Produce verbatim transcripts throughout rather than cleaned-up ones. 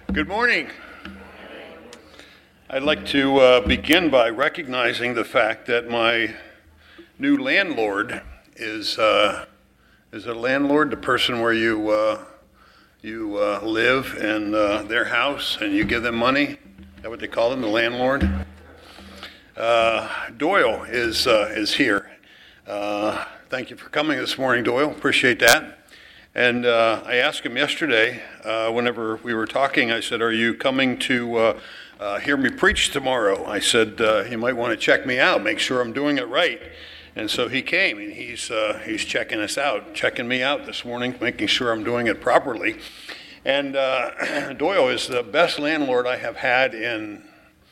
Good morning. I'd like to uh, begin by recognizing the fact that my new landlord is uh, is a landlord, the person where you uh, you uh, live in uh, their house and you give them money. Is that what they call them, the landlord? Uh, Doyle is uh, is here. Uh, thank you for coming this morning, Doyle. Appreciate that. And uh, I asked him yesterday, uh, whenever we were talking, I said, are you coming to uh, uh, hear me preach tomorrow? I said, uh, you might want to check me out, make sure I'm doing it right. And so he came, and he's uh, he's checking us out, checking me out this morning, making sure I'm doing it properly. And uh, Doyle is the best landlord I have had in,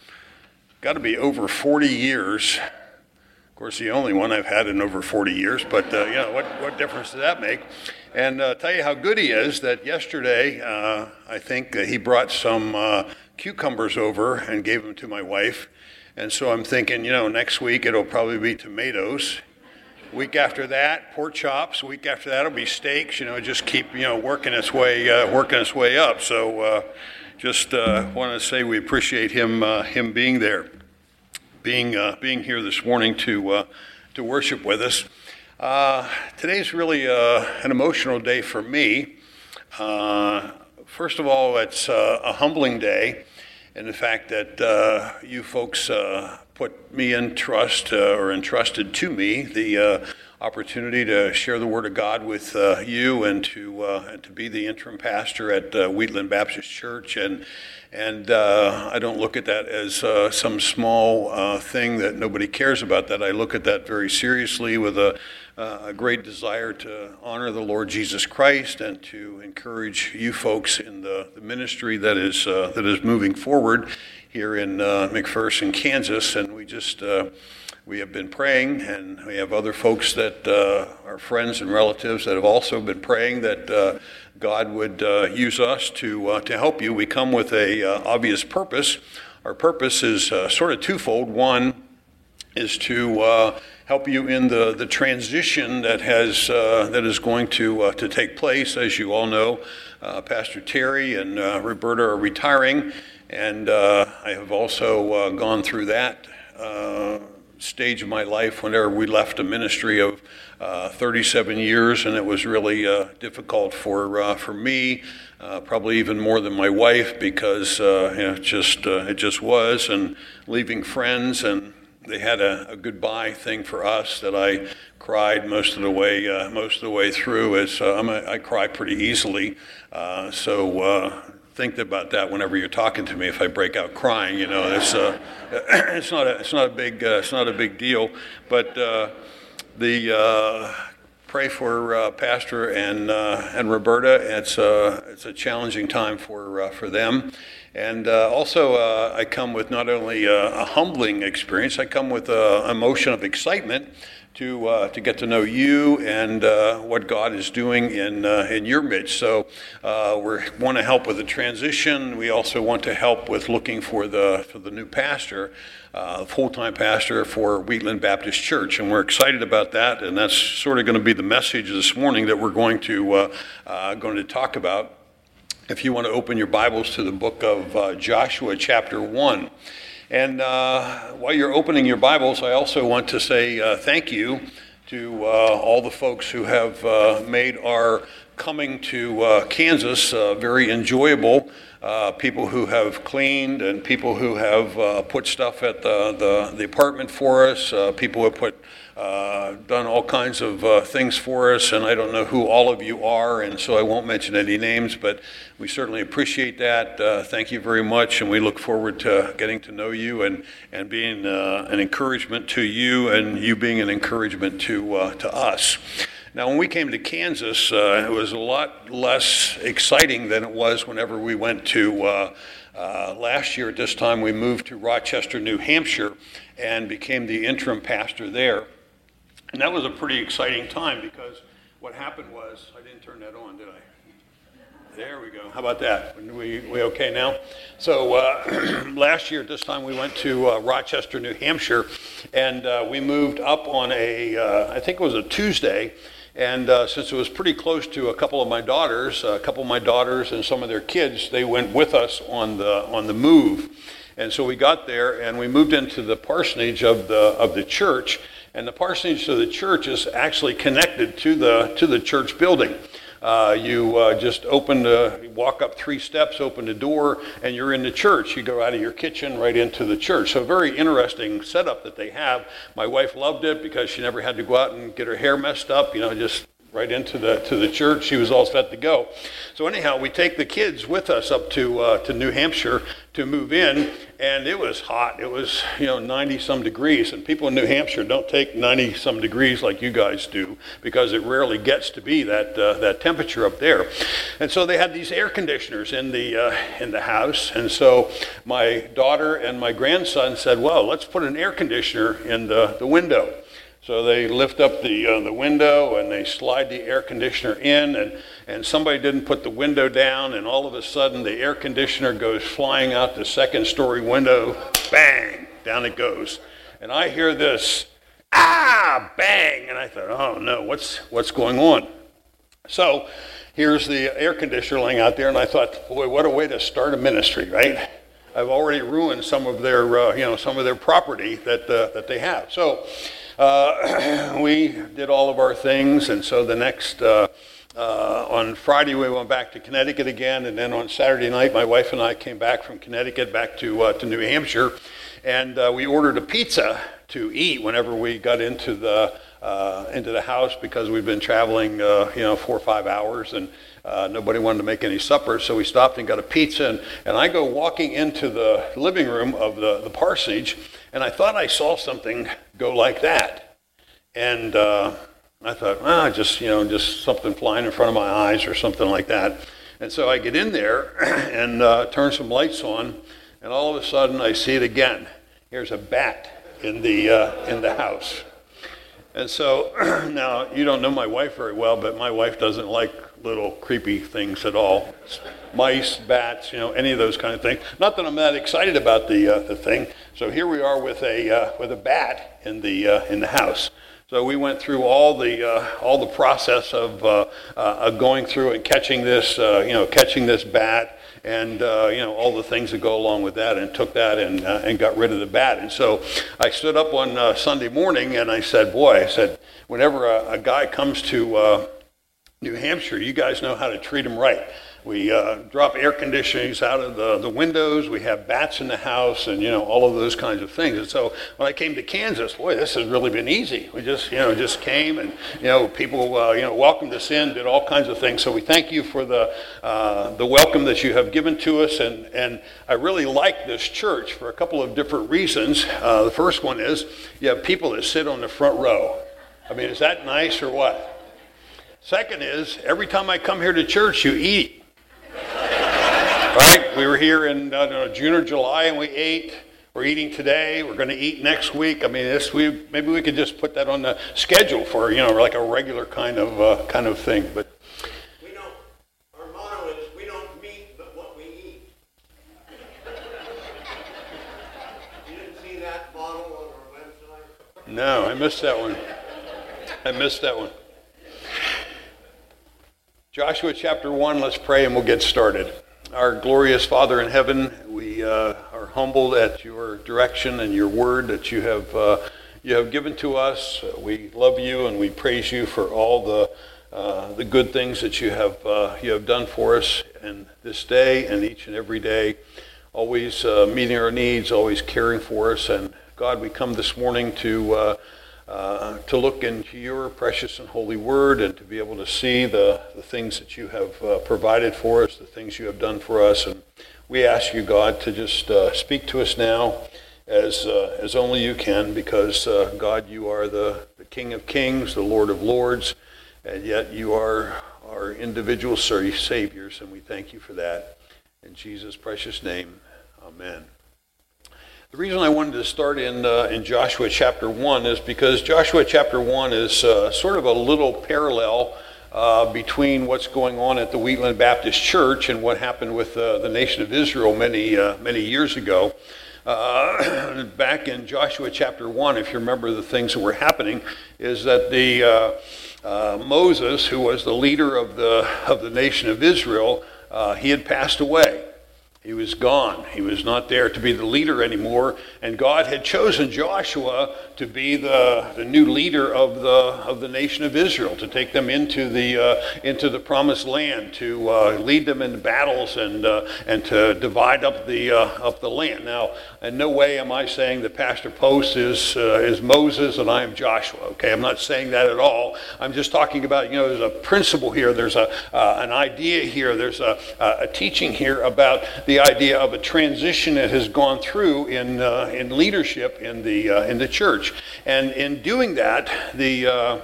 got to be over forty years. Of course, the only one I've had in over forty years, but uh, you know, what, what difference does that make? And uh, tell you how good he is that yesterday, uh, I think uh, he brought some uh, cucumbers over and gave them to my wife. And so I'm thinking, you know, next week it'll probably be tomatoes. Week after that, pork chops. Week after that, it'll be steaks. You know, just keep, you know, working its way, uh, working its way up. So uh, just uh, want to say we appreciate him, uh, him being there, being uh, being here this morning to uh, to worship with us. Uh, today's really uh, an emotional day for me. Uh, first of all, it's uh, a humbling day in the fact that uh, you folks uh, put me in trust uh, or entrusted to me the uh, opportunity to share the Word of God with uh, you and to uh, and to be the interim pastor at uh, Wheatland Baptist Church. And And uh, I don't look at that as uh, some small uh, thing that nobody cares about. That I look at that very seriously with a, uh, a great desire to honor the Lord Jesus Christ and to encourage you folks in the, the ministry that is uh, that is moving forward here in uh, McPherson, Kansas. And we just uh, we have been praying, and we have other folks that uh, are friends and relatives that have also been praying that Uh, God would uh, use us to uh, to help you. We come with a uh, obvious purpose. Our purpose is uh, sort of twofold. One is to uh, help you in the, the transition that has uh, that is going to uh, to take place. As you all know, uh, Pastor Terry and uh, Roberta are retiring, and uh, I have also uh, gone through that Uh, stage of my life whenever we left a ministry of uh, thirty-seven years, and it was really uh, difficult for uh, for me, uh, probably even more than my wife, because uh, you know, it just uh, it just was, and leaving friends, and they had a, a goodbye thing for us that I cried most of the way uh, most of the way through. As uh, I'm a, I cry pretty easily, uh, so. Uh, Think about that whenever you're talking to me. If I break out crying, you know, it's uh, it's not a it's not a big uh, it's not a big deal. But uh, the uh, pray for uh, Pastor and uh, and Roberta. It's a it's a challenging time for uh, for them. And uh, also, uh, I come with not only a, a humbling experience. I come with an emotion of excitement to uh, to get to know you and uh, what God is doing in uh, in your midst. So uh, we want to help with the transition. We also want to help with looking for the for the new pastor, uh, full-time pastor for Wheatland Baptist Church, and we're excited about that. And that's sort of going to be the message this morning that we're going to uh, uh, going to talk about. If you want to open your Bibles to the book of uh, Joshua, chapter one. And uh, while you're opening your Bibles, I also want to say uh, thank you to uh, all the folks who have uh, made our coming to uh, Kansas uh, very enjoyable. Uh, people who have cleaned and people who have uh, put stuff at the, the, the apartment for us, uh, people who have put Uh, done all kinds of uh, things for us, and I don't know who all of you are, and so I won't mention any names, but we certainly appreciate that. Uh, thank you very much, and we look forward to getting to know you and, and being uh, an encouragement to you, and you being an encouragement to, uh, to us. Now, when we came to Kansas, uh, it was a lot less exciting than it was whenever we went to uh, uh, last year. At this time, we moved to Rochester, New Hampshire, and became the interim pastor there. And that was a pretty exciting time, because what happened was, I didn't turn that on, did I? There we go. How about that? We we okay now? So uh, last year at this time we went to uh, Rochester, New Hampshire, and uh, we moved up on a, uh, I think it was a Tuesday, And uh, since it was pretty close to a couple of my daughters, a couple of my daughters and some of their kids, they went with us on the on the move. And so we got there and we moved into the parsonage of the of the church. And the parsonage of the church is actually connected to the to the church building. Uh, you uh, just open the, walk up three steps, open the door, and you're in the church. You go out of your kitchen right into the church. So a very interesting setup that they have. My wife loved it because she never had to go out and get her hair messed up, you know, just right into the to the church. She was all set to go. So anyhow, we take the kids with us up to uh, to New Hampshire to move in, and it was hot. It was, you know, ninety some degrees, and people in New Hampshire don't take ninety some degrees like you guys do because it rarely gets to be that uh, that temperature up there. And so they had these air conditioners in the uh, in the house, and so my daughter and my grandson said, "Well, let's put an air conditioner in the the window." So they lift up the uh, the window and they slide the air conditioner in, and, and somebody didn't put the window down, and all of a sudden the air conditioner goes flying out the second story window, bang, down it goes. And I hear this, ah, bang, and I thought, oh no, what's what's going on? So here's the air conditioner laying out there, and I thought, boy, what a way to start a ministry, right? I've already ruined some of their, uh, you know, some of their property that uh, that they have. So. Uh, we did all of our things, and so the next, uh, uh, on Friday we went back to Connecticut again, and then on Saturday night my wife and I came back from Connecticut back to uh, to New Hampshire, and uh, we ordered a pizza to eat whenever we got into the uh, into the house because we've been traveling, uh, you know, four or five hours, and uh, nobody wanted to make any supper, so we stopped and got a pizza, and, and I go walking into the living room of the, the parsonage, and I thought I saw something go like that. And uh, I thought, ah, just, you know, just something flying in front of my eyes or something like that. And so I get in there and uh, turn some lights on, and all of a sudden I see it again. Here's a bat in the uh, in the house. And so now you don't know my wife very well, but my wife doesn't like little creepy things at all. Mice, bats, you know, any of those kind of things. Not that I'm that excited about the uh, the thing. So here we are with a uh, with a bat in the uh, in the house. So we went through all the uh, all the process of uh, uh, going through and catching this uh, you know catching this bat, and uh, you know all the things that go along with that, and took that and uh, and got rid of the bat. And so I stood up on uh, Sunday morning and I said, boy, I said, whenever a, a guy comes to uh, New Hampshire, you guys know how to treat him right. We uh, drop air conditionings out of the, the windows. We have bats in the house, and you know all of those kinds of things. And so when I came to Kansas, boy, this has really been easy. We just you know just came, and you know people uh, you know welcomed us in, did all kinds of things. So we thank you for the uh, the welcome that you have given to us, and and I really like this church for a couple of different reasons. Uh, the first one is you have people that sit on the front row. I mean, is that nice or what? Second is every time I come here to church, you eat. Right? We were here in I don't know, June or July, and we ate. We're eating today. We're going to eat next week. I mean, this we maybe we could just put that on the schedule for you know like a regular kind of uh, kind of thing. But we don't. Our motto is we don't meet, but what we eat. You didn't see that model on our website? No, I missed that one. I missed that one. Joshua chapter one, let's pray and we'll get started. Our glorious Father in heaven, we uh, are humbled at your direction and your word that you have uh, you have given to us. We love you and we praise you for all the uh, the good things that you have uh, you have done for us in this day and each and every day. Always uh, meeting our needs, always caring for us. And God, we come this morning to uh, Uh, to look into your precious and holy word and to be able to see the, the things that you have uh, provided for us, the things you have done for us. And we ask you, God, to just uh, speak to us now as uh, as only you can, because, uh, God, you are the, the King of Kings, the Lord of Lords, and yet you are our individual saviors, and we thank you for that. In Jesus' precious name, amen. The reason I wanted to start in uh, in Joshua chapter one is because Joshua chapter one is uh, sort of a little parallel uh, between what's going on at the Wheatland Baptist Church and what happened with uh, the nation of Israel many uh, many years ago. Uh, back in Joshua chapter one, if you remember the things that were happening, is that the uh, uh, Moses, who was the leader of the, of the nation of Israel, uh, he had passed away. He was gone. He was not there to be the leader anymore. And God had chosen Joshua to be the, the new leader of the of the nation of Israel, to take them into the uh, into the promised land, to uh, lead them into battles, and uh, and to divide up the uh, up the land. Now, in no way am I saying that Pastor Post is uh, is Moses and I am Joshua. Okay, I'm not saying that at all. I'm just talking about, you know, there's a principle here. There's a uh, an idea here. There's a a teaching here about the idea of a transition that has gone through in uh, in leadership in the uh, in the church, and in doing that, the uh,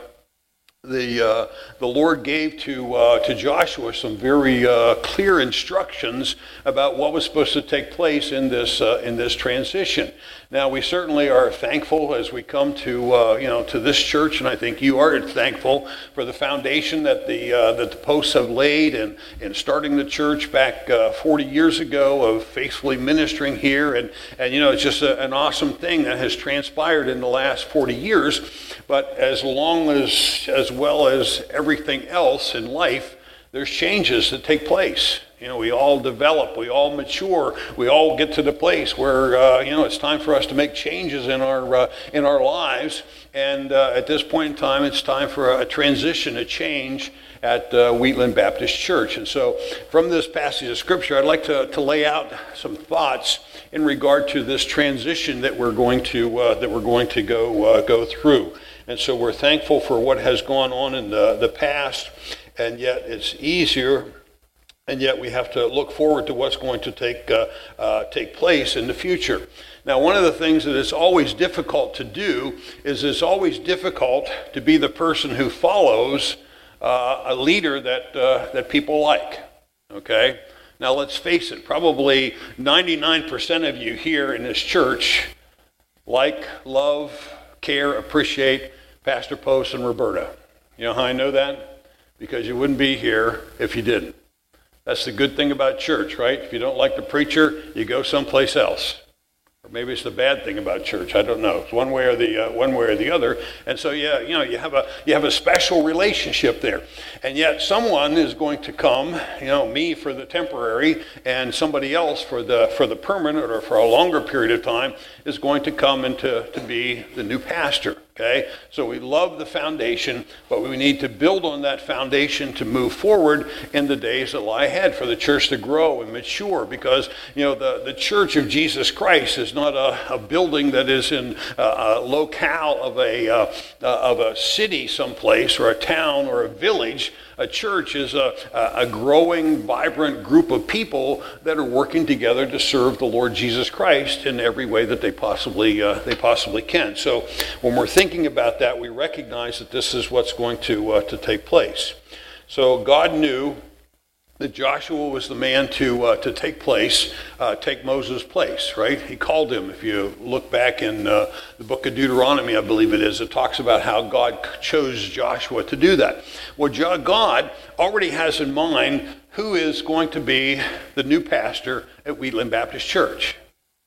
the uh, the Lord gave to uh, to Joshua some very uh, clear instructions about what was supposed to take place in this uh, in this transition. Now, we certainly are thankful as we come to uh, you know to this church, and I think you are thankful for the foundation that the uh, that the Posts have laid in in starting the church back uh, forty years ago, of faithfully ministering here, and and you know it's just a, an awesome thing that has transpired in the last forty years. But as long as as well as everything else in life, there's changes that take place. You know, we all develop, we all mature, we all get to the place where uh, you know it's time for us to make changes in our uh, in our lives. And uh, at this point in time, it's time for a, a transition, a change at uh, Wheatland Baptist Church. And so, from this passage of Scripture, I'd like to, to lay out some thoughts in regard to this transition that we're going to uh, that we're going to go uh, go through. And so, we're thankful for what has gone on in the, the past, and yet it's easier. And yet we have to look forward to what's going to take uh, uh, take place in the future. Now, one of the things that is always difficult to do is it's always difficult to be the person who follows uh, a leader that uh, that people like. Okay? Now, let's face it. Probably ninety-nine percent of you here in this church like, love, care, appreciate Pastor Post and Roberta. You know how I know that? Because you wouldn't be here if you didn't. That's the good thing about church, right? If you don't like the preacher, you go someplace else. Or maybe it's the bad thing about church. I don't know. It's one way or the uh, one way or the other. And so, yeah, you know, you have a you have a special relationship there. And yet, someone is going to come. You know, me for the temporary, and somebody else for the for the permanent, or for a longer period of time, is going to come and to, to be the new pastor. Okay, so we love the foundation, but we need to build on that foundation to move forward in the days that lie ahead, for the church to grow and mature. Because, you know, the, the Church of Jesus Christ is not a, a building that is in a, a locale of a uh, uh, of a city someplace, or a town, or a village. A church is a, a growing, vibrant group of people that are working together to serve the Lord Jesus Christ in every way that they possibly uh, they possibly can. So when we're thinking about that, we recognize that this is what's going to uh, to take place. So God knew that Joshua was the man to uh, to take place, uh, take Moses' place, right? He called him. If you look back in uh, the book of Deuteronomy, I believe it is, it talks about how God chose Joshua to do that. Well, God already has in mind who is going to be the new pastor at Wheatland Baptist Church.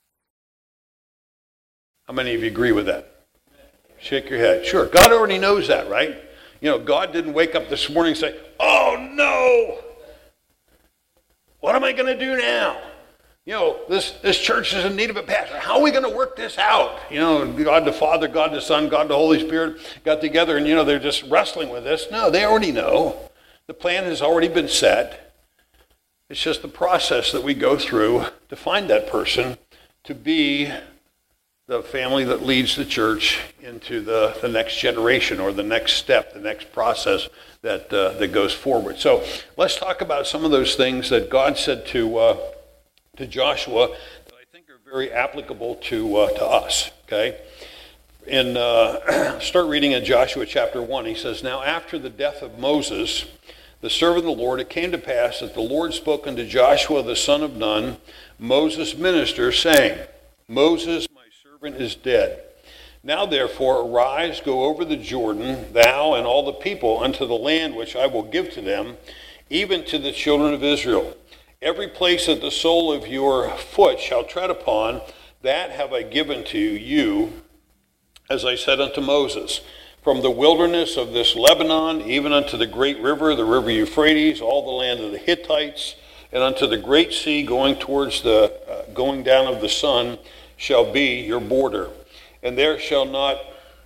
How many of you agree with that? Shake your head. Sure. God already knows that, right? You know, God didn't wake up this morning and say, "Oh, no! What am I going to do now? You know, this, this church is in need of a pastor. How are we going to work this out?" You know, God the Father, God the Son, God the Holy Spirit got together, and, you know, they're just wrestling with this. No, they already know. The plan has already been set. It's just the process that we go through to find that person to be the family that leads the church into the, the next generation, or the next step, the next process that uh, that goes forward. So let's talk about some of those things that God said to uh, to Joshua that I think are very applicable to uh, to us. Okay, in uh, start reading in Joshua chapter one. He says, "Now after the death of Moses, the servant of the Lord, it came to pass that the Lord spoke unto Joshua the son of Nun, Moses' minister, saying, Moses, my servant, is dead. Now therefore arise, go over the Jordan, thou and all the people, unto the land which I will give to them, even to the children of Israel. Every place that the sole of your foot shall tread upon, that have I given to you, as I said unto Moses. from the wilderness of this Lebanon, even unto the great river, the river Euphrates, all the land of the Hittites, and unto the great sea going towards the uh, going down of the sun shall be your border. And there shall not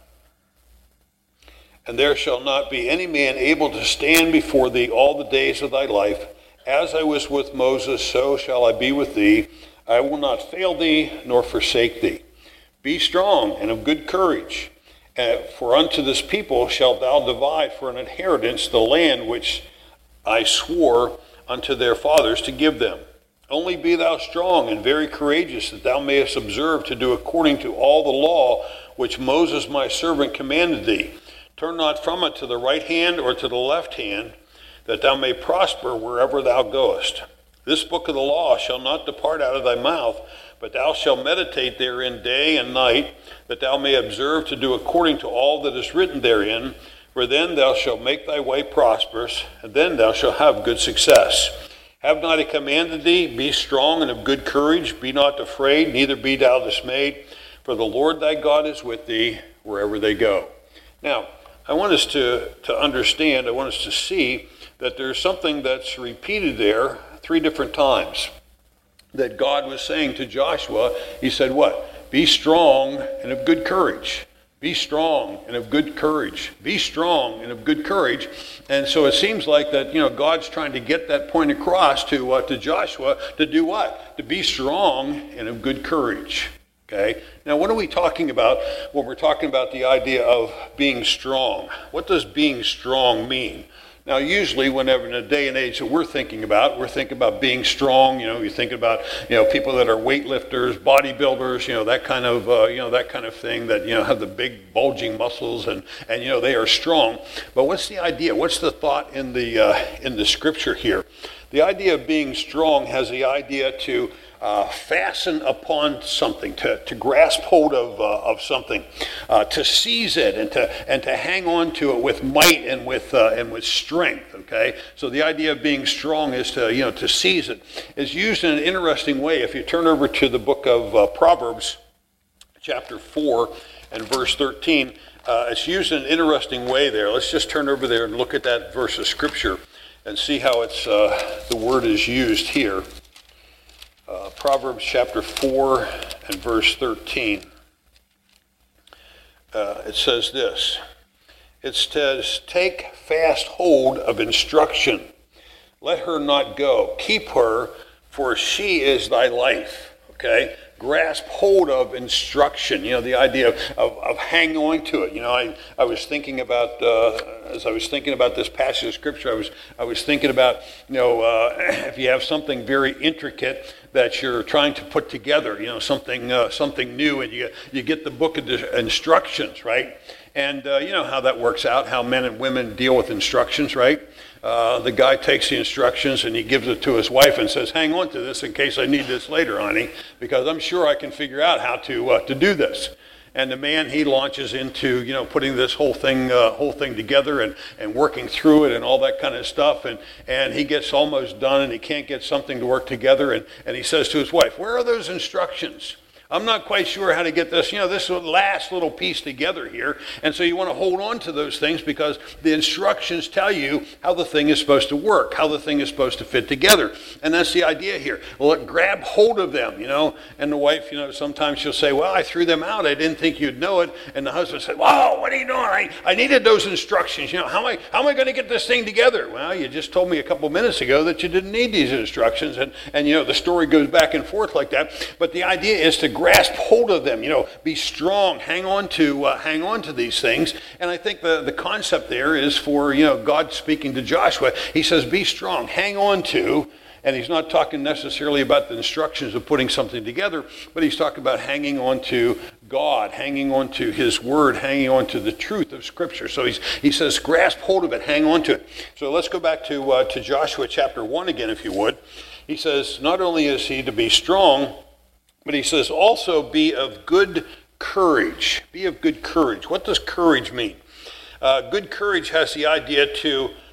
and there shall not be any man able to stand before thee all the days of thy life. As I was with Moses, so shall I be with thee. I will not fail thee, nor forsake thee. Be strong and of good courage, uh, for unto this people shalt thou divide for an inheritance the land which I swore unto their fathers to give them. Only be thou strong and very courageous, that thou mayest observe to do according to all the law which Moses my servant commanded thee. Turn not from it to the right hand or to the left hand, that thou may prosper wherever thou goest. This book of the law shall not depart out of thy mouth, but thou shalt meditate therein day and night, that thou may observe to do according to all that is written therein. For then thou shalt make thy way prosperous, and then thou shalt have good success. Have not I commanded thee? Be strong and of good courage. Be not afraid, neither be thou dismayed. For the Lord thy God is with thee wherever they go. Now, I want us to, to understand, I want us to see that there's something that's repeated there three different times. That God was saying to Joshua, he said what? Be strong and of good courage. Be strong and of good courage. Be strong and of good courage. And so it seems like that, you know, God's trying to get that point across to, uh, to Joshua to do what? To be strong and of good courage. Okay? Now, what are we talking about when we're talking about the idea of being strong? What does being strong mean? Now, usually, whenever in the day and age that we're thinking about, we're thinking about being strong. You know, you're thinking about, you know, people that are weightlifters, bodybuilders, you know, that kind of, uh, you know, that kind of thing that, you know, have the big bulging muscles and, and you know, they are strong. But what's the idea? What's the thought in the uh, in the scripture here? The idea of being strong has the idea to Uh, fasten upon something, to, to grasp hold of uh, of something, uh, to seize it, and to and to hang on to it with might and with uh, and with strength. Okay, so the idea of being strong is to you know to seize it. Is used in an interesting way. If you turn over to the book of uh, Proverbs, chapter four and verse thirteen, uh, it's used in an interesting way there. Let's just turn over there and look at that verse of scripture and see how it's uh, the word is used here. Uh, Proverbs chapter four and verse thirteen. Uh, it says this. It says, take fast hold of instruction. Let her not go. Keep her, for she is thy life. Okay? Grasp hold of instruction. You know, the idea of, of, of hang on to it. You know, I, I was thinking about, uh, as I was thinking about this passage of scripture, I was I was thinking about, you know, uh, if you have something very intricate that you're trying to put together, you know, something uh, something new, and you you get the book of instructions, right? And uh, you know how that works out, how men and women deal with instructions, right? Uh, the guy takes the instructions and he gives it to his wife and says, hang on to this in case I need this later, honey, because I'm sure I can figure out how to uh, to do this. And the man, he launches into, you know, putting this whole thing uh, whole thing together and, and working through it and all that kind of stuff. And, and he gets almost done and he can't get something to work together. And, and he says to his wife, where are those instructions? I'm not quite sure how to get this, you know, this last little piece together here. And so you want to hold on to those things because the instructions tell you how the thing is supposed to work, how the thing is supposed to fit together. And that's the idea here. Well, grab hold of them, you know. And the wife, you know, sometimes she'll say, well, I threw them out. I didn't think you'd know it. And the husband said, whoa, what are you doing? I, I needed those instructions. You know, how am I, how am I going to get this thing together? Well, you just told me a couple minutes ago that you didn't need these instructions. And, and you know, the story goes back and forth like that. But the idea is to grasp hold of them, you know, be strong, hang on to, uh, hang on to these things. And I think the, the concept there is for, you know, God speaking to Joshua. He says, be strong, hang on to, and he's not talking necessarily about the instructions of putting something together, but he's talking about hanging on to God, hanging on to his word, hanging on to the truth of Scripture. So he's, he says, grasp hold of it, hang on to it. So let's go back to, uh, to Joshua chapter one again, if you would. He says, not only is he to be strong, but he says, also be of good courage. Be of good courage. What does courage mean? Uh, good courage has the idea to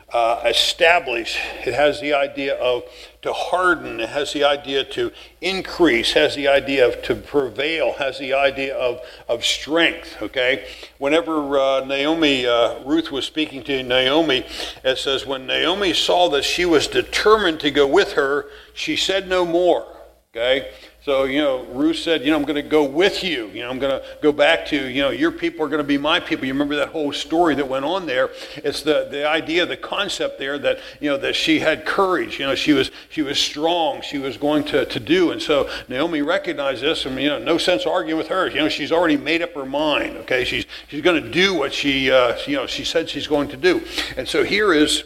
uh, establish. It has the idea of to harden. It has the idea to increase. Has the idea of to prevail. Has the idea of, of strength, okay? Whenever uh, Naomi, uh, Ruth was speaking to Naomi, it says, when Naomi saw that she was determined to go with her, she said no more, okay? So, you know, Ruth said, you know, I'm going to go with you. You know, I'm going to go back to, you know, your people are going to be my people. You remember that whole story that went on there. It's the, the idea, the concept there that, you know, that she had courage. You know, she was she was strong. She was going to, to do. And so Naomi recognized this, and, you know, no sense arguing with her. You know, she's already made up her mind, okay? She's, she's going to do what she, uh, you know, she said she's going to do. And so here is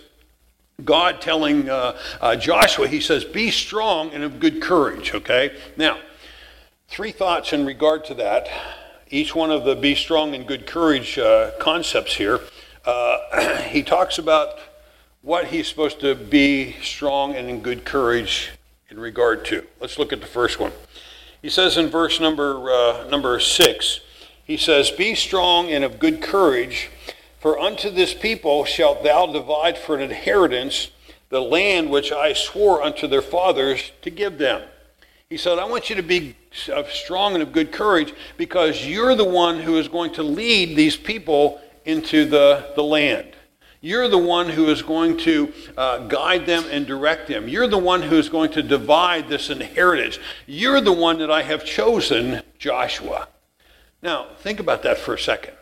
God telling uh, uh, Joshua, he says, be strong and of good courage, okay? Now, three thoughts in regard to that. Each one of the be strong and good courage uh, concepts here. Uh, he talks about what he's supposed to be strong and in good courage in regard to. Let's look at the first one. He says in verse number, uh, number six, he says, be strong and of good courage, for unto this people shalt thou divide for an inheritance the land which I swore unto their fathers to give them. He said, I want you to be strong and of good courage because you're the one who is going to lead these people into the, the land. You're the one who is going to uh, guide them and direct them. You're the one who is going to divide this inheritance. You're the one that I have chosen, Joshua. Now, think about that for a second.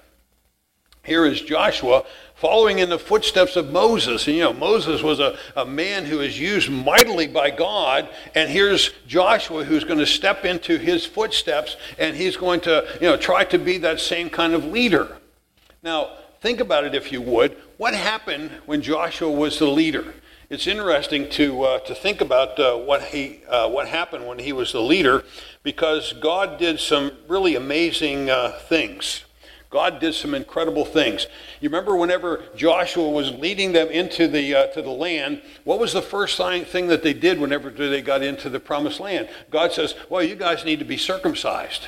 Here is Joshua following in the footsteps of Moses. And, you know, Moses was a, a man who was used mightily by God. And here's Joshua who's going to step into his footsteps. And he's going to, you know, try to be that same kind of leader. Now, think about it if you would. What happened when Joshua was the leader? It's interesting to uh, to think about uh, what he uh, what happened when he was the leader, because God did some really amazing uh, things. God did some incredible things. You remember whenever Joshua was leading them into the uh, to the land, what was the first thing that they did whenever they got into the promised land? God says, well, you guys need to be circumcised.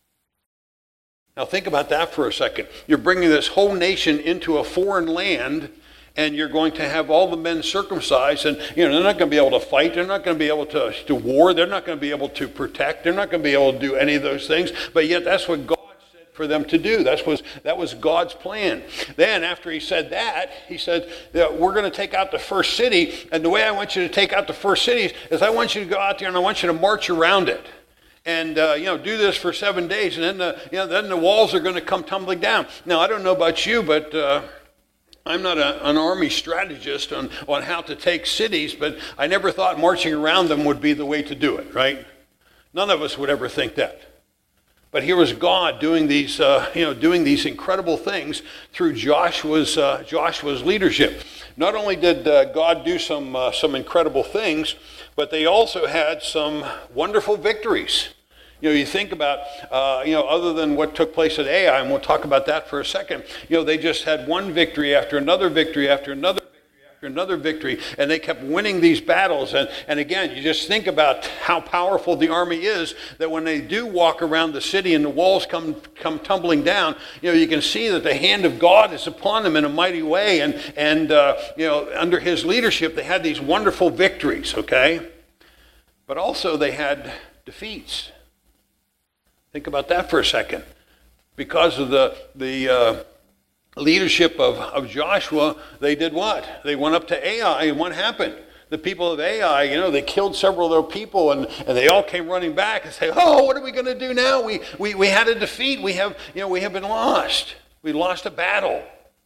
Now think about that for a second. You're bringing this whole nation into a foreign land, and you're going to have all the men circumcised, and you know they're not going to be able to fight. They're not going to be able to, to war. They're not going to be able to protect. They're not going to be able to do any of those things. But yet that's what God for them to do. That was that was God's plan. Then after he said that, he said that we're going to take out the first city, and the way I want you to take out the first city is I want you to go out there and I want you to march around it. And uh, you know, do this for seven days, and then the you know then the walls are going to come tumbling down. Now I don't know about you, but uh, I'm not a, an army strategist on, on how to take cities, but I never thought marching around them would be the way to do it, right? None of us would ever think that. But here was God doing these, uh, you know, doing these incredible things through Joshua's uh, Joshua's leadership. Not only did uh, God do some uh, some incredible things, but they also had some wonderful victories. You know, you think about, uh, you know, other than what took place at Ai, and we'll talk about that for a second. You know, they just had one victory after another victory after another. Another victory, and they kept winning these battles. And, and again, you just think about how powerful the army is, that when they do walk around the city and the walls come come tumbling down, you know, you can see that the hand of God is upon them in a mighty way. And, and uh, you know, under his leadership, they had these wonderful victories, okay? But also they had defeats. Think about that for a second. Because of the... the uh, leadership of, of Joshua, they did what? They went up to Ai, and what happened? The people of Ai, you know, they killed several of their people, and, and they all came running back and say, oh, what are we going to do now? We, we we had a defeat. We have, you know, we have been lost. We lost a battle.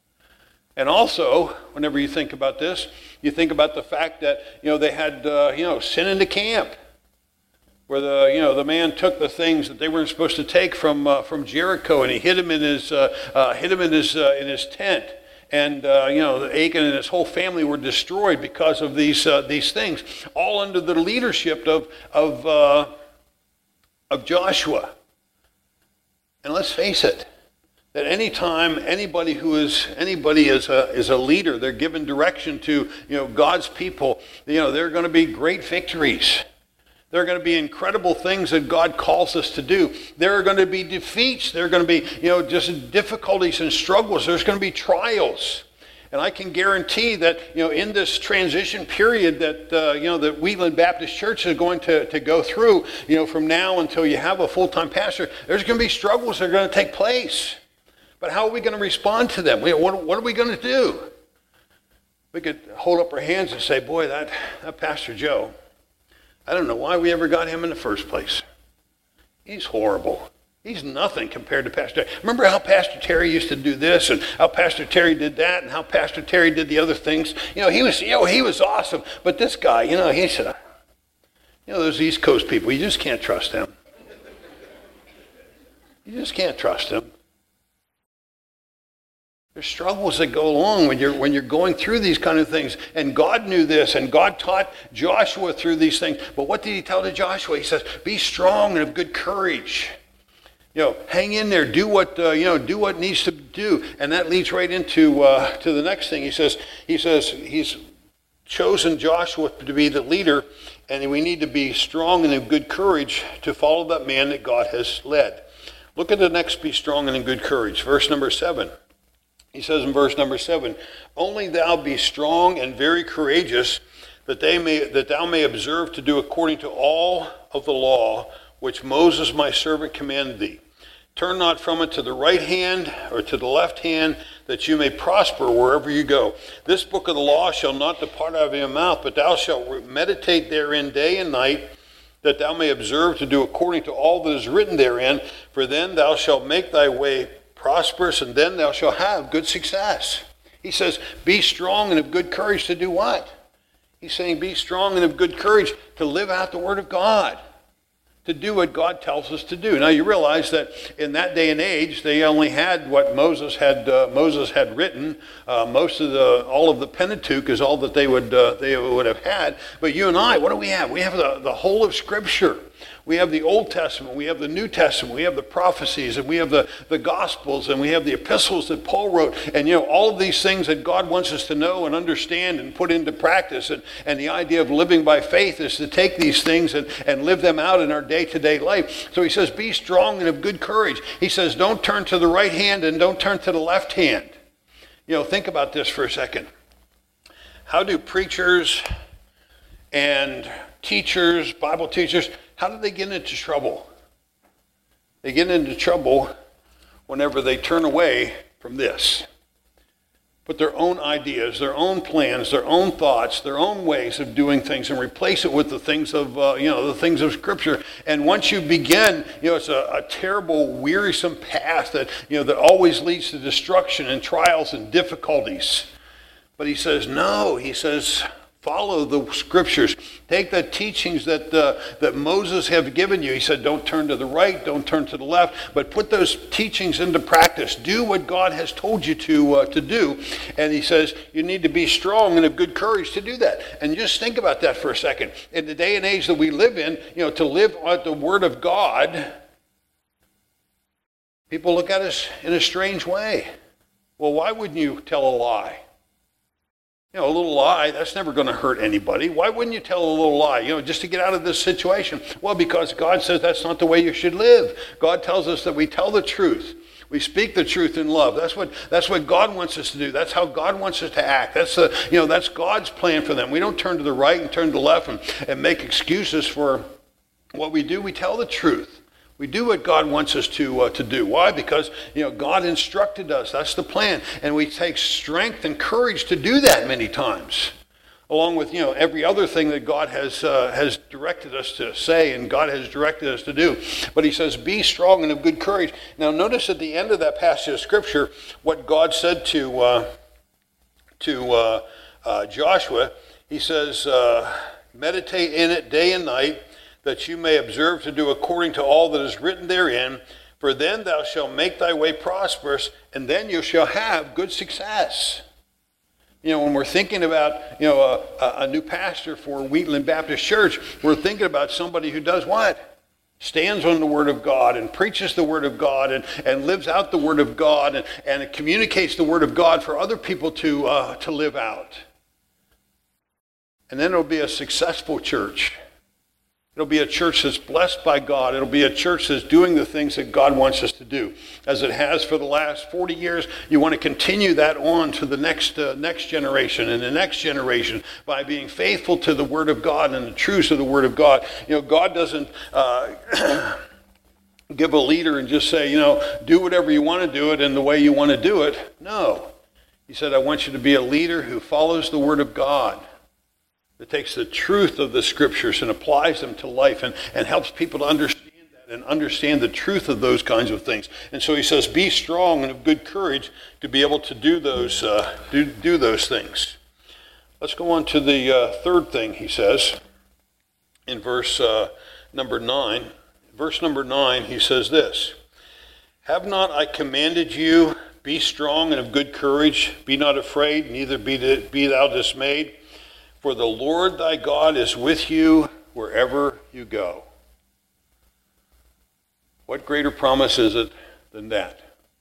And also, whenever you think about this, you think about the fact that, you know, they had, uh, you know, sin in the camp, where the you know the man took the things that they weren't supposed to take from uh, from Jericho, and he hid them in his uh, uh, hid them in his uh, in his tent, and uh, you know Achan and his whole family were destroyed because of these uh, these things, all under the leadership of of uh, of Joshua. And let's face it, that anytime anybody who is anybody is a is a leader, they're given direction to you know God's people. You know there are going to be great victories. There are going to be incredible things that God calls us to do. There are going to be defeats. There are going to be, you know, just difficulties and struggles. There's going to be trials. And I can guarantee that, you know, in this transition period that, uh, you know, that Wheatland Baptist Church is going to, to go through, you know, from now until you have a full-time pastor, there's going to be struggles that are going to take place. But how are we going to respond to them? What, what are we going to do? We could hold up our hands and say, boy, that, that Pastor Joe, I don't know why we ever got him in the first place. He's horrible. He's nothing compared to Pastor Terry. Remember how Pastor Terry used to do this, and how Pastor Terry did that, and how Pastor Terry did the other things? You know, he was, you know, he was awesome. But this guy, you know, he said, you know, those East Coast people, you just can't trust them. You just can't trust them. There's struggles that go along when you're when you're going through these kind of things. And God knew this, and God taught Joshua through these things. But what did he tell to Joshua? He says, be strong and of good courage. You know, hang in there, do what, uh, you know, do what needs to do. And that leads right into uh, to the next thing. He says, he says he's chosen Joshua to be the leader, and we need to be strong and of good courage to follow that man that God has led. Look at the next, be strong and in good courage. Verse number seven. He says in verse number seven, only thou be strong and very courageous, that they may that thou may observe to do according to all of the law which Moses my servant commanded thee. Turn not from it to the right hand or to the left hand, that you may prosper wherever you go. This book of the law shall not depart out of your mouth, but thou shalt meditate therein day and night, that thou may observe to do according to all that is written therein. For then thou shalt make thy way prosperous, and then thou shalt have good success. He says, be strong and of good courage to do what? He's saying, be strong and of good courage to live out the word of God, to do what God tells us to do. Now you realize that in that day and age, they only had what Moses had uh, Moses had written. Uh, most of the all of the Pentateuch is all that they would uh, they would have had. But you and I, what do we have? We have the, the whole of Scripture. We have the Old Testament, we have the New Testament, we have the prophecies, and we have the, the Gospels, and we have the epistles that Paul wrote. And, you know, all of these things that God wants us to know and understand and put into practice. And, and the idea of living by faith is to take these things and, and live them out in our day-to-day life. So he says, be strong and of good courage. He says, don't turn to the right hand and don't turn to the left hand. You know, think about this for a second. How do preachers and teachers, Bible teachers, how do they get into trouble? They get into trouble whenever they turn away from this. Put their own ideas, their own plans, their own thoughts, their own ways of doing things, and replace it with the things of, uh, you know, the things of Scripture. And once you begin, you know, it's a, a terrible, wearisome path that, you know, that always leads to destruction and trials and difficulties. But he says, no, he says, follow the Scriptures. Take the teachings that uh, that Moses have given you. He said, don't turn to the right, don't turn to the left, but put those teachings into practice. Do what God has told you to uh, to do. And he says, you need to be strong and of good courage to do that. And just think about that for a second. In the day and age that we live in, you know, to live at the Word of God, people look at us in a strange way. Well, why wouldn't you tell a lie? You know, a little lie, that's never going to hurt anybody. Why wouldn't you tell a little lie, you know, just to get out of this situation? Well, because God says that's not the way you should live. God tells us that we tell the truth. We speak the truth in love. That's what that's what God wants us to do. That's how God wants us to act. That's the, you know, that's God's plan for them. We don't turn to the right and turn to the left and, and make excuses for what we do. We tell the truth. We do what God wants us to uh, to do. Why? Because, you know, God instructed us. That's the plan. And we take strength and courage to do that many times, along with, you know, every other thing that God has uh, has directed us to say and God has directed us to do. But he says, be strong and of good courage. Now, notice at the end of that passage of Scripture what God said to uh, to uh, uh, Joshua. He says, uh, meditate in it day and night, that you may observe to do according to all that is written therein. For then thou shalt make thy way prosperous, and then you shall have good success. You know, when we're thinking about, you know, a, a new pastor for Wheatland Baptist Church, we're thinking about somebody who does what? Stands on the Word of God and preaches the Word of God and, and lives out the Word of God and, and communicates the Word of God for other people to uh, to live out. And then it'll be a successful church. It'll be a church that's blessed by God. It'll be a church that's doing the things that God wants us to do. As it has for the last forty years, you want to continue that on to the next uh, next generation and the next generation by being faithful to the Word of God and the truths of the Word of God. You know, God doesn't uh, give a leader and just say, you know, do whatever you want to do it and the way you want to do it. No. He said, I want you to be a leader who follows the Word of God, that takes the truth of the Scriptures and applies them to life and, and helps people to understand that and understand the truth of those kinds of things. And so he says, be strong and of good courage to be able to do those, uh, do, do those things. Let's go on to the uh, third thing he says in verse uh, number nine. Verse number nine, he says this, have not I commanded you, be strong and of good courage, be not afraid, neither be, be thou dismayed. For the Lord thy God is with you wherever you go. What greater promise is it than that?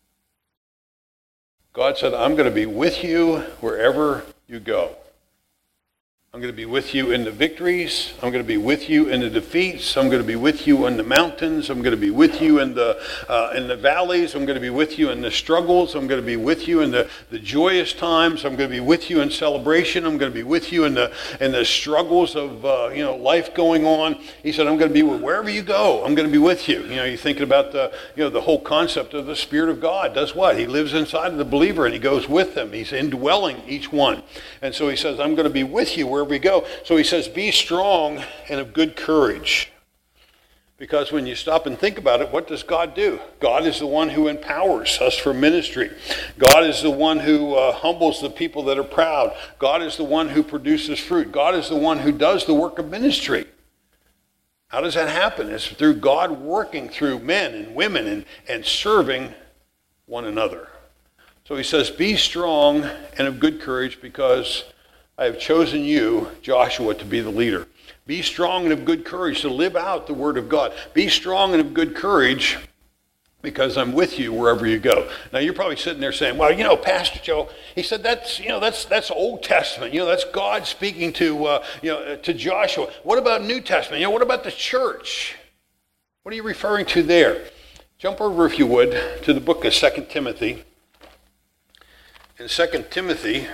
God said, I'm going to be with you wherever you go. I'm going to be with you in the victories. I'm going to be with you in the defeats. I'm going to be with you in the mountains. I'm going to be with you in the uh, in the valleys. I'm going to be with you in the struggles. I'm going to be with you in the, the joyous times. I'm going to be with you in celebration. I'm going to be with you in the in the struggles of uh, you know life going on. He said, I'm going to be wherever you go. I'm going to be with you. You know, you're thinking about the you know the whole concept of the Spirit of God. Does what? He lives inside of the believer and he goes with them. He's indwelling each one. And so he says, I'm going to be with you wherever we go. So he says, be strong and of good courage. Because when you stop and think about it, what does God do? God is the one who empowers us for ministry. God is the one who uh, humbles the people that are proud. God is the one who produces fruit. God is the one who does the work of ministry. How does that happen? It's through God working through men and women and, and serving one another. So he says, be strong and of good courage because I have chosen you, Joshua, to be the leader. Be strong and of good courage to live out the word of God. Be strong and of good courage because I'm with you wherever you go. Now you're probably sitting there saying, well, you know, Pastor Joe, he said that's, you know, that's that's Old Testament. You know, that's God speaking to, uh, you know, to Joshua. What about New Testament? You know, what about the church? What are you referring to there? Jump over, if you would, to the book of Second Timothy. In Second Timothy,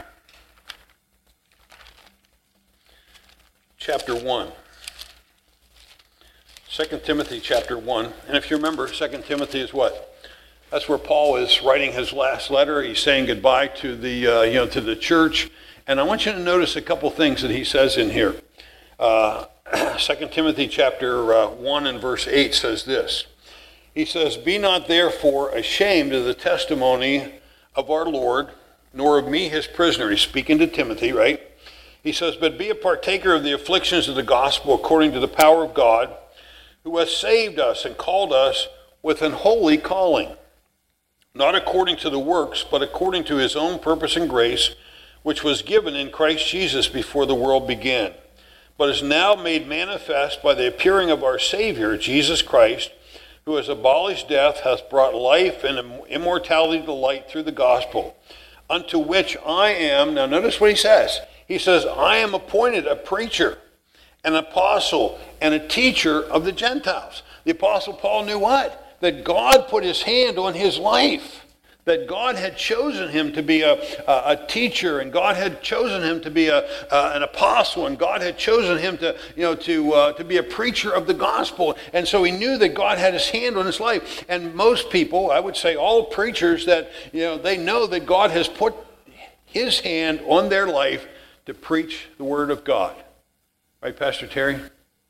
chapter one. Second Timothy chapter one. And if you remember, Second Timothy is what? That's where Paul is writing his last letter. He's saying goodbye to the uh, you know to the church. And I want you to notice a couple things that he says in here. Uh, Second Timothy chapter uh, one and verse eight says this. He says, be not therefore ashamed of the testimony of our Lord, nor of me his prisoner. He's speaking to Timothy, right? He says, but be a partaker of the afflictions of the gospel according to the power of God, who has saved us and called us with an holy calling, not according to the works, but according to his own purpose and grace, which was given in Christ Jesus before the world began, but is now made manifest by the appearing of our Savior, Jesus Christ, who has abolished death, hath brought life and immortality to light through the gospel, unto which I am, now notice what he says, he says, I am appointed a preacher, an apostle, and a teacher of the Gentiles. The Apostle Paul knew what? That God put his hand on his life. That God had chosen him to be a, a, a teacher, and God had chosen him to be a, uh, an apostle, and God had chosen him to, you know, to, uh, to be a preacher of the gospel. And so he knew that God had his hand on his life. And most people, I would say all preachers, that, you know, they know that God has put his hand on their life to preach the word of God. Right, Pastor Terry?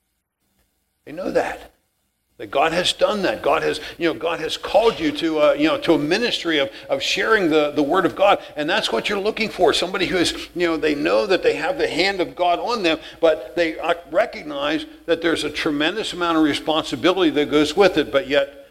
They know that. That God has done that. God has, you know, God has called you to, uh, you know, to a ministry of, of sharing the, the word of God. And that's what you're looking for. Somebody who is, you know, they know that they have the hand of God on them, but they recognize that there's a tremendous amount of responsibility that goes with it. But yet,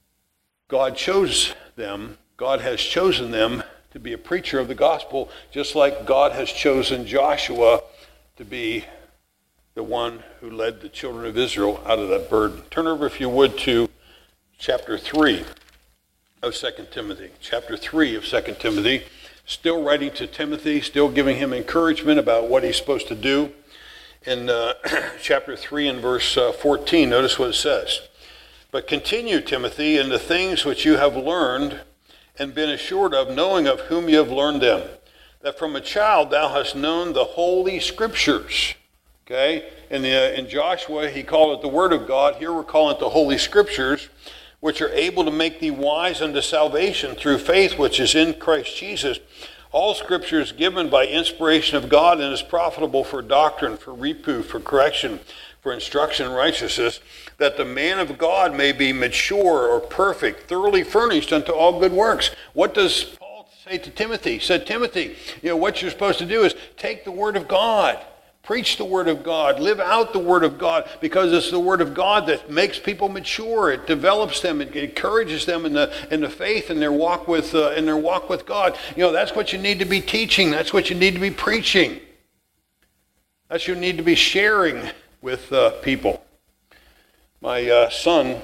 God chose them. God has chosen them to be a preacher of the gospel, just like God has chosen Joshua to be the one who led the children of Israel out of that burden. Turn over, if you would, to chapter three of Second Timothy. Chapter three of Second Timothy. Still writing to Timothy, still giving him encouragement about what he's supposed to do. in uh, chapter three and verse uh, fourteen. Notice what it says. But continue, Timothy, in the things which you have learned and been assured of, knowing of whom you have learned them, that from a child thou hast known the holy scriptures. Okay? In, the, in Joshua, he called it the word of God. Here we're calling it the holy scriptures, which are able to make thee wise unto salvation through faith which is in Christ Jesus. All scripture is given by inspiration of God and is profitable for doctrine, for reproof, for correction, for instruction in righteousness, that the man of God may be mature or perfect, thoroughly furnished unto all good works. What does Paul say to Timothy? He said, Timothy, you know, what you're supposed to do is take the word of God. Preach the word of God. Live out the word of God, because it's the word of God that makes people mature. It develops them. It encourages them in the in the faith and their walk with uh, in their walk with God. You know, that's what you need to be teaching. That's what you need to be preaching. That's what you need to be sharing with uh, people. My uh, son,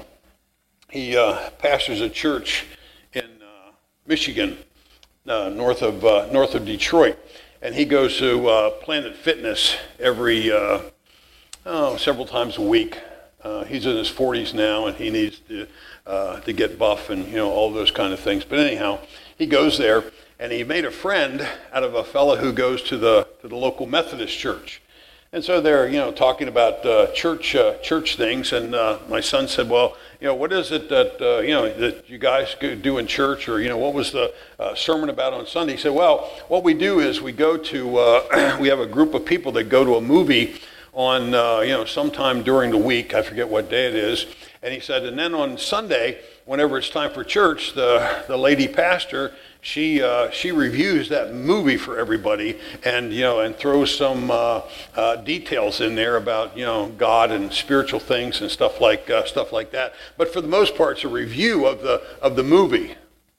he uh, pastors a church in uh, Michigan, uh, north of uh, north of Detroit. And he goes to uh, Planet Fitness every, uh, oh, several times a week. Uh, he's in his forties now, and he needs to uh, to get buff and, you know, all those kind of things. But anyhow, he goes there, and he made a friend out of a fellow who goes to the to the local Methodist church. And so they're, you know, talking about uh, church uh, church things. And uh, my son said, well, you know, what is it that, uh, you know, that you guys do in church? Or, you know, what was the uh, sermon about on Sunday? He said, well, what we do is we go to, uh, we have a group of people that go to a movie on, uh, you know, sometime during the week. I forget what day it is. And he said, and then on Sunday, whenever it's time for church, the, the lady pastor, she uh, she reviews that movie for everybody, and you know, and throws some uh, uh, details in there about, you know, God and spiritual things and stuff like uh, stuff like that. But for the most part, it's a review of the of the movie.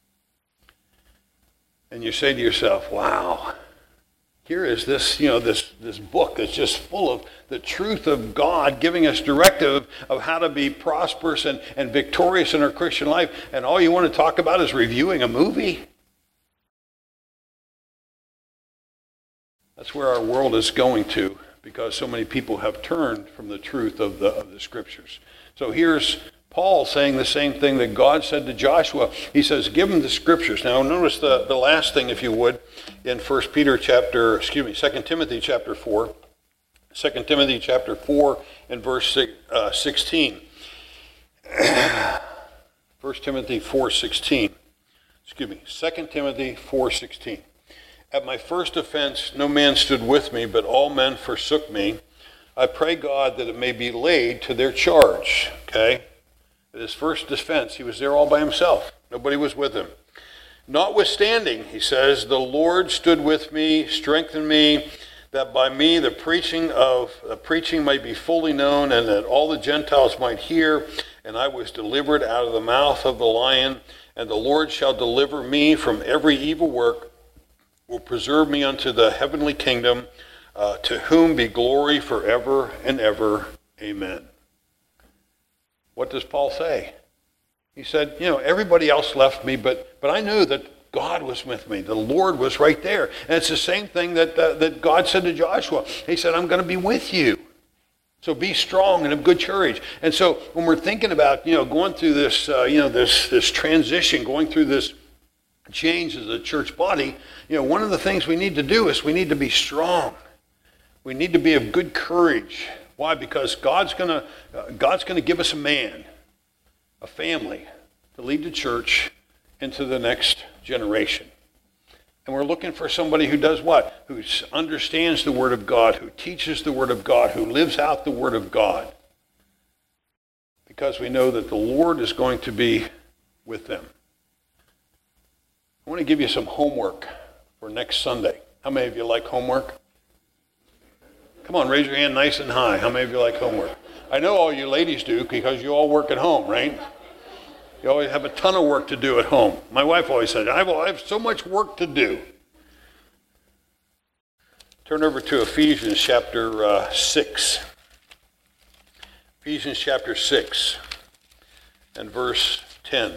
And you say to yourself, "Wow, here is this, you know, this this book that's just full of the truth of God, giving us directive of how to be prosperous and, and victorious in our Christian life, and all you want to talk about is reviewing a movie?" That's where our world is going to, because so many people have turned from the truth of the of the scriptures. So here's Paul saying the same thing that God said to Joshua. He says, give them the scriptures. Now notice the, the last thing, if you would, in First Peter chapter, excuse me, Second Timothy chapter four. Second Timothy chapter four and verse uh, sixteen. First Timothy four sixteen. Excuse me, Second Timothy four sixteen. At my first offense, no man stood with me, but all men forsook me. I pray God that it may be laid to their charge. Okay? At his first defense, he was there all by himself. Nobody was with him. Notwithstanding, he says, the Lord stood with me, strengthened me, that by me the preaching of the preaching might be fully known, and that all the Gentiles might hear. And I was delivered out of the mouth of the lion, and the Lord shall deliver me from every evil work, will preserve me unto the heavenly kingdom, uh, to whom be glory forever and ever. Amen. What does Paul say? He said, you know, everybody else left me, but but I knew that God was with me. The Lord was right there. And it's the same thing that uh, that God said to Joshua. He said, I'm going to be with you. So be strong and of good courage. And so when we're thinking about, you know, going through this, uh, you know, this this transition, going through this change as a church body, you know, one of the things we need to do is we need to be strong. We need to be of good courage. Why? Because God's gonna uh, God's gonna give us a man, a family, to lead the church into the next generation. And we're looking for somebody who does what? Who understands the Word of God, who teaches the Word of God, who lives out the Word of God. Because we know that the Lord is going to be with them. I want to give you some homework for next Sunday. How many of you like homework? Come on, raise your hand nice and high. How many of you like homework? I know all you ladies do, because you all work at home, right? You always have a ton of work to do at home. My wife always said, I have, I have so much work to do. Turn over to Ephesians chapter uh, six. Ephesians chapter six and verse ten.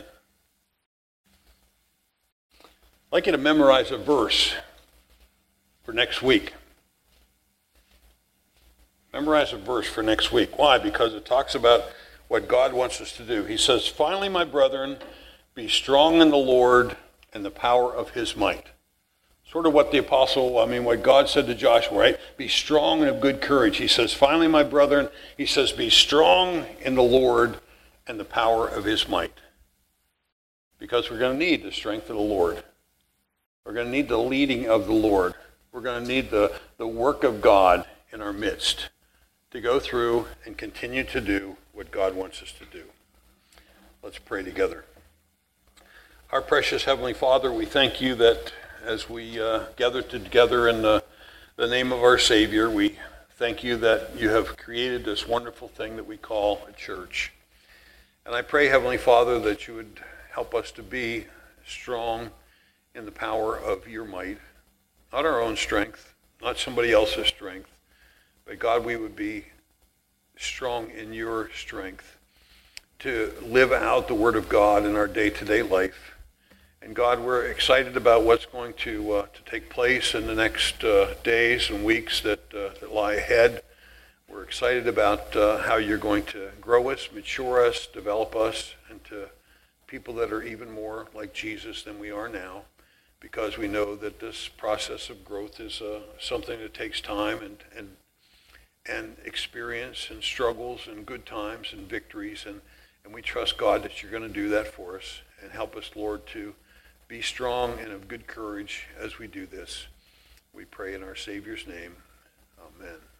I'd like you to memorize a verse for next week. Memorize a verse for next week. Why? Because it talks about what God wants us to do. He says, finally, my brethren, be strong in the Lord and the power of his might. Sort of what the apostle, I mean, what God said to Joshua, right? Be strong and of good courage. He says, finally, my brethren, he says, be strong in the Lord and the power of his might. Because we're going to need the strength of the Lord. We're going to need the leading of the Lord. We're going to need the, the work of God in our midst to go through and continue to do what God wants us to do. Let's pray together. Our precious Heavenly Father, we thank you that as we uh, gather together in the, the name of our Savior, we thank you that you have created this wonderful thing that we call a church. And I pray, Heavenly Father, that you would help us to be strong in the power of your might, not our own strength, not somebody else's strength, but God, we would be strong in your strength to live out the Word of God in our day-to-day life. And God, we're excited about what's going to uh, to take place in the next uh, days and weeks that, uh, that lie ahead. We're excited about uh, how you're going to grow us, mature us, develop us into people that are even more like Jesus than we are now, because we know that this process of growth is uh, something that takes time and, and and experience and struggles and good times and victories. And, and we trust, God, that you're going to do that for us. And help us, Lord, to be strong and of good courage as we do this. We pray in our Savior's name. Amen.